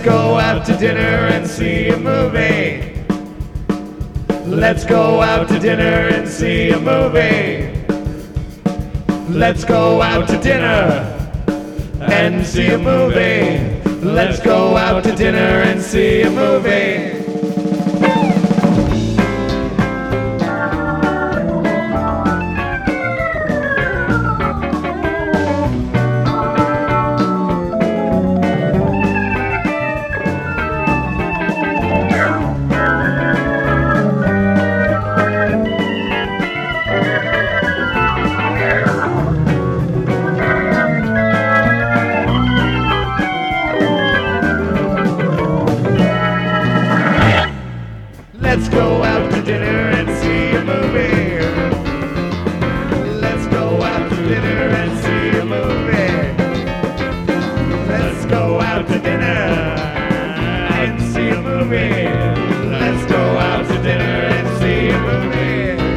go out to dinner and see a movie. Let's go out to dinner and see a movie. Let's go out to dinner and see a movie. Let's go out to dinner and see a movie. Let's go out to dinner and see a movie. Let's go out to dinner and see a movie. Let's go out to dinner and see a movie. Let's go out to dinner and see a movie.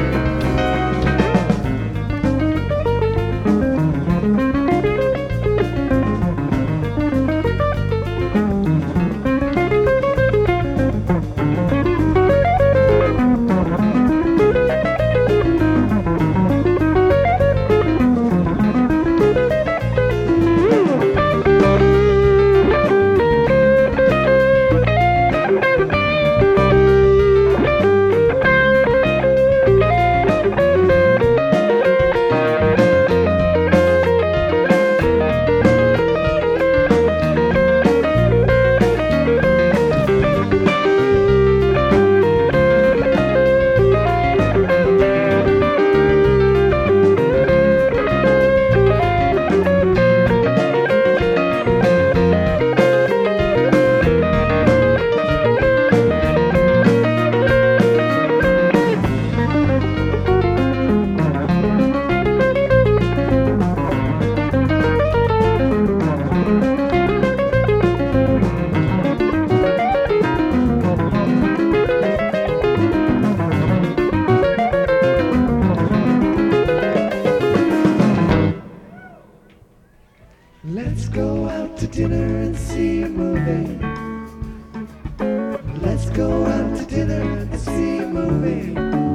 Let's go out to dinner and see a movie. Let's go out to dinner and see a movie.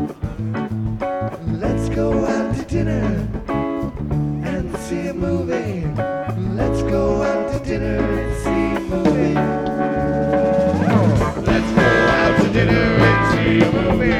Let's go out to dinner and see a movie. Let's go out to dinner and see a movie. Let's go out to dinner and see a movie.